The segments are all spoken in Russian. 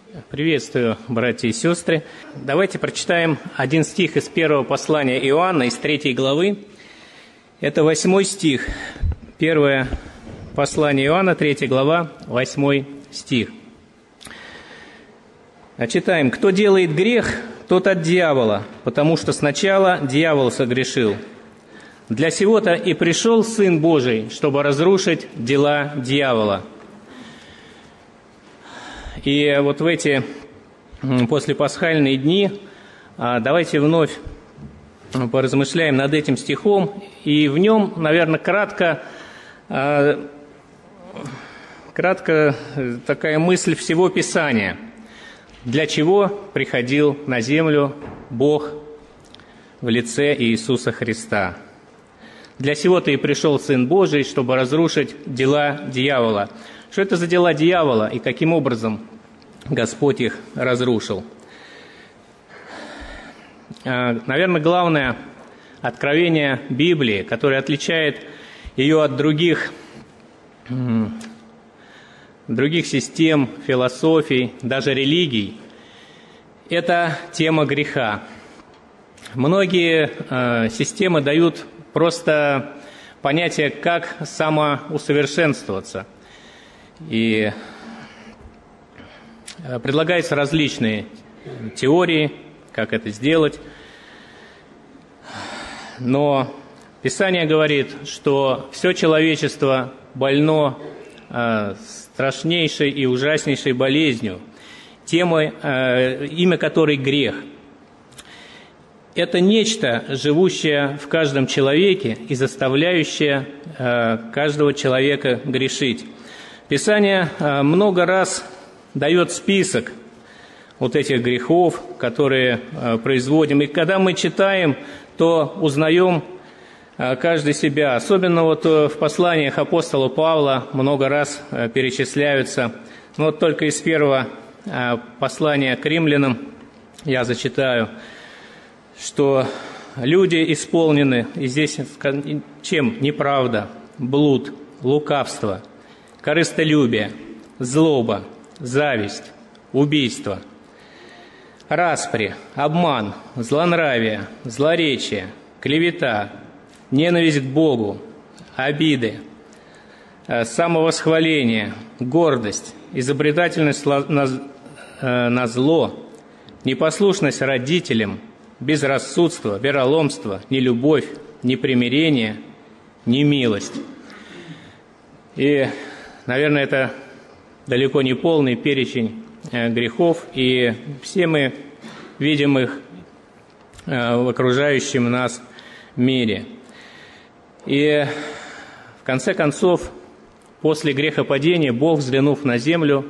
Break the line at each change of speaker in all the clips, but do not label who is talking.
Приветствую, братья и сестры. Давайте прочитаем один стих из первого послания Иоанна, из 3 главы. Это 8 стих. Первое послание Иоанна, 3 глава, 8 стих. Читаем. «Кто делает грех, тот от дьявола, потому что сначала дьявол согрешил. Для сего-то и пришел Сын Божий, чтобы разрушить дела дьявола». И вот в эти послепасхальные дни давайте вновь поразмышляем над этим стихом, и в нем, наверное, кратко такая мысль всего Писания. Для чего приходил на землю Бог в лице Иисуса Христа? Для сего-то и пришел Сын Божий, чтобы разрушить дела дьявола. Что это за дела дьявола и каким образом Господь их разрушил? Наверное, главное откровение Библии, которое отличает ее от других систем, философий, даже религий, это тема греха. Многие системы дают просто понятие, как самоусовершенствоваться. И предлагаются различные теории, как это сделать. Но Писание говорит, что все человечество больно страшнейшей и ужаснейшей болезнью, имя которой грех. Это нечто, живущее в каждом человеке и заставляющее каждого человека грешить. Писание много раз дает список вот этих грехов, которые производим. И когда мы читаем, то узнаем каждый себя. Особенно вот в посланиях апостола Павла много раз перечисляются. Вот только из первого послания к римлянам я зачитаю, что люди исполнены, и здесь чем? Неправда, блуд, лукавство, корыстолюбие, злоба, зависть, убийство, распри, обман, злонравие, злоречие, клевета, ненависть к Богу, обиды, самовосхваление, гордость, изобретательность на зло, непослушность родителям, безрассудство, вероломство, нелюбовь, непримирение, немилость. И, наверное, это далеко не полный перечень грехов, и все мы видим их в окружающем нас мире. И в конце концов, после грехопадения, Бог, взглянув на землю,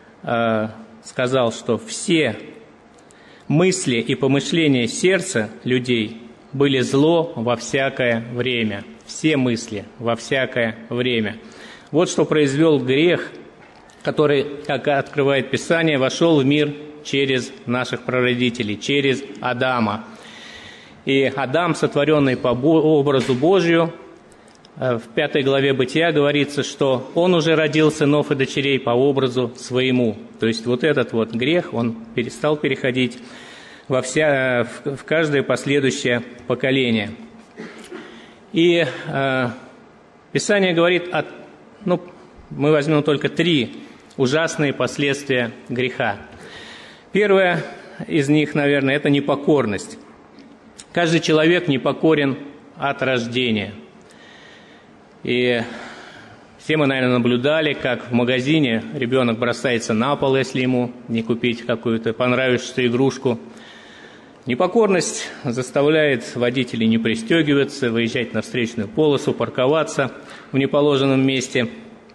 сказал, что все мысли и помышления сердца людей были зло во всякое время. Все мысли во всякое время. Вот что произвел грех, который, как открывает Писание, вошел в мир через наших прародителей, через Адама. И Адам, сотворенный по образу Божию, в 5 главе Бытия говорится, что он уже родил сынов и дочерей по образу своему. То есть вот этот вот грех, он стал переходить в каждое последующее поколение. И Писание говорит, мы возьмем только 3 ужасные последствия греха. Первое из них, наверное, это непокорность. Каждый человек непокорен от рождения. И все мы, наверное, наблюдали, как в магазине ребенок бросается на пол, если ему не купить какую-то понравившуюся игрушку. Непокорность заставляет водителей не пристегиваться, выезжать на встречную полосу, парковаться в неположенном месте.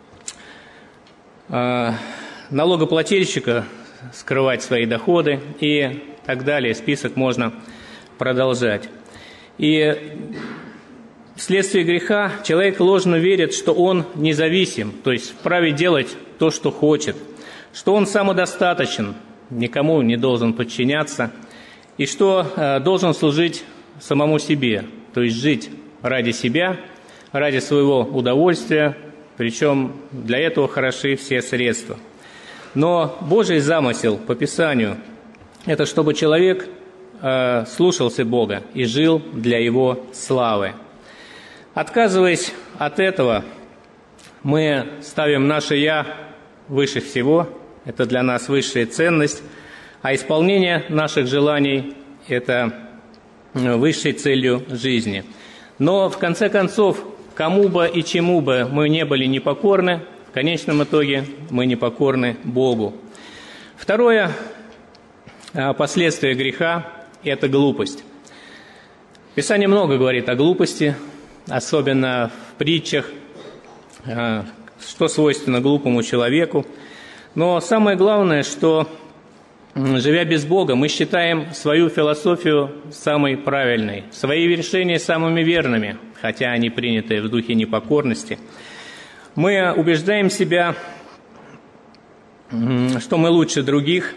Налогоплательщика скрывать свои доходы и так далее. Список можно продолжать. И вследствие греха человек ложно верит, что он независим, то есть вправе делать то, что хочет, что он самодостаточен, никому не должен подчиняться, и что должен служить самому себе, то есть жить ради себя, ради своего удовольствия, причем для этого хороши все средства. Но Божий замысел по Писанию – это чтобы человек слушался Бога и жил для Его славы. Отказываясь от этого, мы ставим наше «я» выше всего, это для нас высшая ценность, а исполнение наших желаний – это высшей целью жизни. Но, в конце концов, кому бы и чему бы мы не были непокорны, в конечном итоге мы непокорны Богу. Второе последствие греха – это глупость. Писание много говорит о глупости, особенно в притчах, что свойственно глупому человеку. Но самое главное, что, живя без Бога, мы считаем свою философию самой правильной, свои решения самыми верными, хотя они приняты в духе непокорности. Мы убеждаем себя, что мы лучше других,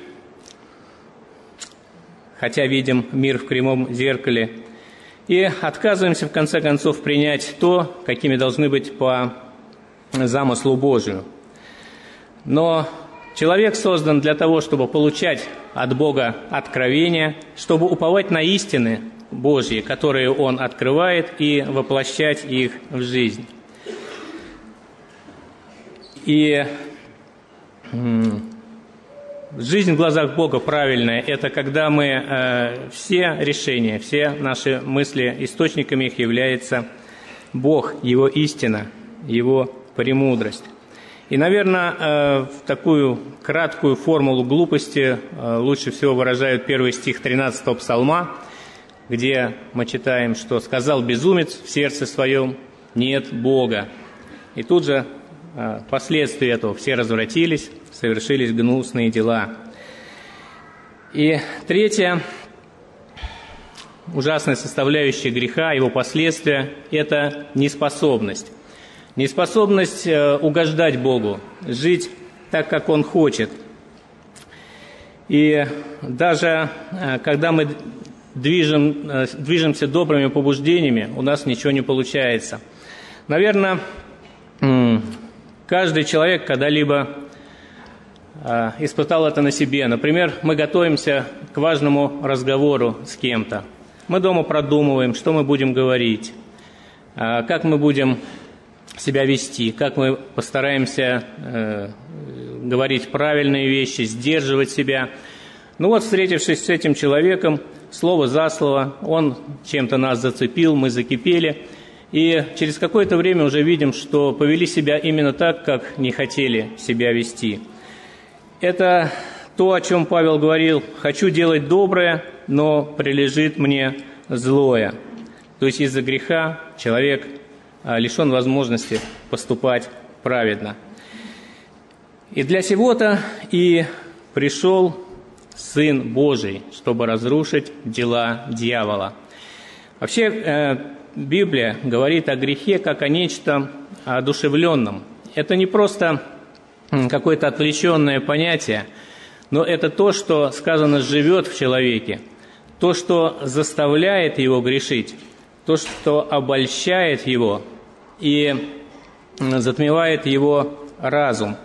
хотя видим мир в кривом зеркале, и отказываемся, в конце концов, принять то, какими должны быть по замыслу Божию. Но человек создан для того, чтобы получать от Бога откровения, чтобы уповать на истины Божьи, которые Он открывает, и воплощать их в жизнь. И жизнь в глазах Бога правильная – это когда мы все решения, все наши мысли, источниками их является Бог, Его истина, Его премудрость. И, наверное, в такую краткую формулу глупости лучше всего выражают первый стих 13-го псалма, где мы читаем, что «сказал безумец в сердце своем, нет Бога». И тут же последствия этого: все развратились, совершились гнусные дела. И третья ужасная составляющая греха, его последствия – это неспособность. Неспособность угождать Богу, жить так, как Он хочет. И даже когда мы движемся добрыми побуждениями, у нас ничего не получается. Наверное, каждый человек когда-либо испытал это на себе. Например, мы готовимся к важному разговору с кем-то. Мы дома продумываем, что мы будем говорить, как мы будем себя вести, как мы постараемся говорить правильные вещи, сдерживать себя. Ну вот, встретившись с этим человеком, слово за слово, он чем-то нас зацепил, мы закипели, и через какое-то время уже видим, что повели себя именно так, как не хотели себя вести. Это то, о чем Павел говорил: «Хочу делать доброе, но прилежит мне злое». То есть из-за греха человек лишен возможности поступать праведно. И для сего-то и пришел Сын Божий, чтобы разрушить дела дьявола. Вообще, Библия говорит о грехе как о нечто одушевленном. Это не просто какое-то отвлеченное понятие, но это то, что, сказано, живет в человеке, то, что заставляет его грешить, то, что обольщает его и затмевает его разум.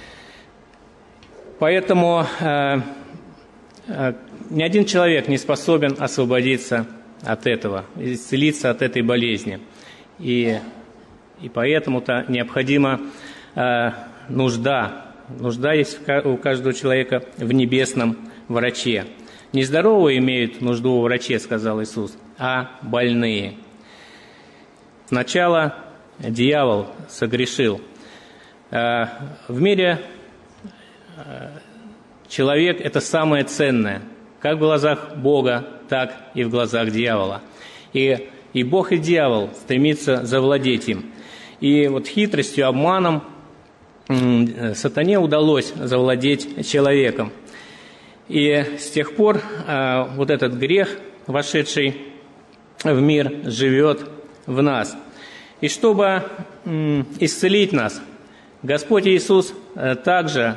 Поэтому ни один человек не способен освободиться от этого, исцелиться от этой болезни. И поэтому-то необходима нужда. Нужда есть у каждого человека в небесном враче. Не здоровые имеют нужду у враче, сказал Иисус, а больные. Сначала дьявол согрешил. В мире человек – это самое ценное, как в глазах Бога, так и в глазах дьявола. И Бог, и дьявол стремятся завладеть им. И вот хитростью, обманом сатане удалось завладеть человеком. И с тех пор вот этот грех, вошедший в мир, живет в нас. И чтобы исцелить нас, Господь Иисус также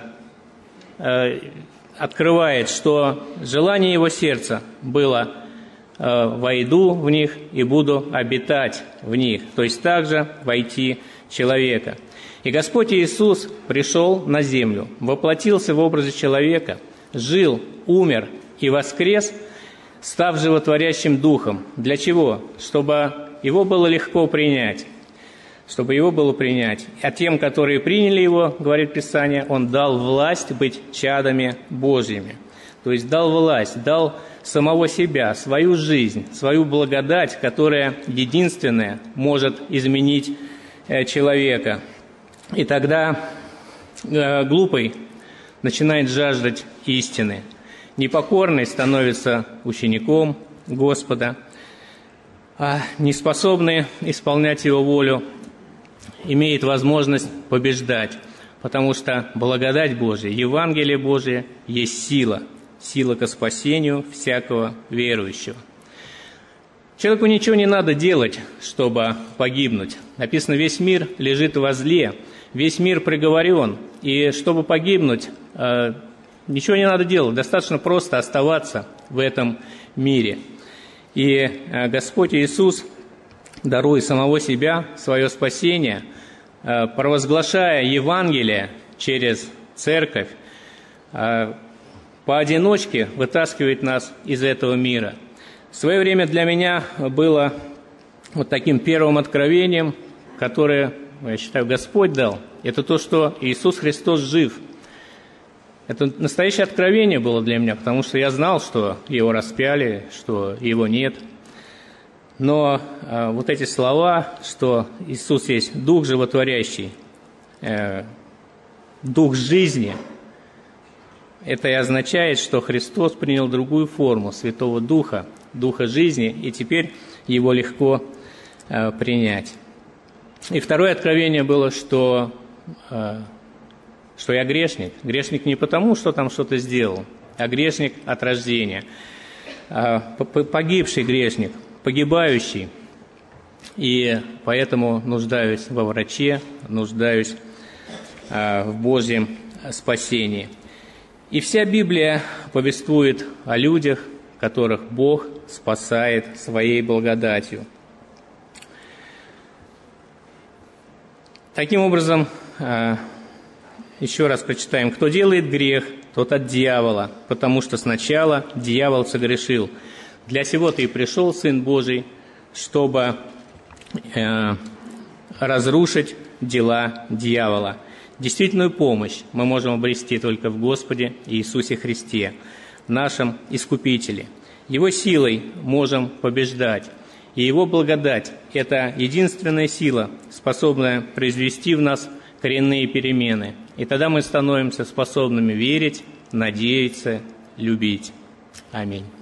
открывает, что желание Его сердца было «войду в них и буду обитать в них», то есть также войти человека. И Господь Иисус пришел на землю, воплотился в образе человека, жил, умер и воскрес, став животворящим Духом. Для чего? Чтобы Его было легко принять. Чтобы Его было принять. А тем, которые приняли Его, говорит Писание, Он дал власть быть чадами Божьими. То есть дал власть, дал самого себя, свою жизнь, свою благодать, которая единственная может изменить человека. И тогда глупый начинает жаждать истины. Непокорный становится учеником Господа, а неспособный исполнять Его волю имеет возможность побеждать, потому что благодать Божия, Евангелие Божие есть сила, сила ко спасению всякого верующего. Человеку ничего не надо делать, чтобы погибнуть. Написано, весь мир лежит во зле, весь мир приговорен, и чтобы погибнуть, ничего не надо делать, достаточно просто оставаться в этом мире. И Господь Иисус, даруя самого себя, свое спасение, провозглашая Евангелие через церковь, поодиночке вытаскивает нас из этого мира. В свое время для меня было вот таким первым откровением, которое, я считаю, Господь дал. Это то, что Иисус Христос жив. Это настоящее откровение было для меня, потому что я знал, что Его распяли, что Его нет. Но вот эти слова, что Иисус есть Дух животворящий, Дух жизни, это и означает, что Христос принял другую форму Святого Духа, Духа жизни, и теперь Его легко принять. И второе откровение было, что я грешник. Грешник не потому, что там что-то сделал, а грешник от рождения. Погибший грешник, погибающий. И поэтому нуждаюсь во враче, нуждаюсь в Божьем спасении. И вся Библия повествует о людях, которых Бог спасает своей благодатью. Таким образом, еще раз прочитаем. «Кто делает грех, тот от дьявола, потому что сначала дьявол согрешил. Для сего-то и пришел Сын Божий, чтобы разрушить дела дьявола». Действительную помощь мы можем обрести только в Господе Иисусе Христе, нашем Искупителе. Его силой можем побеждать, и Его благодать – это единственная сила, способная произвести в нас коренные перемены. И тогда мы становимся способными верить, надеяться, любить. Аминь.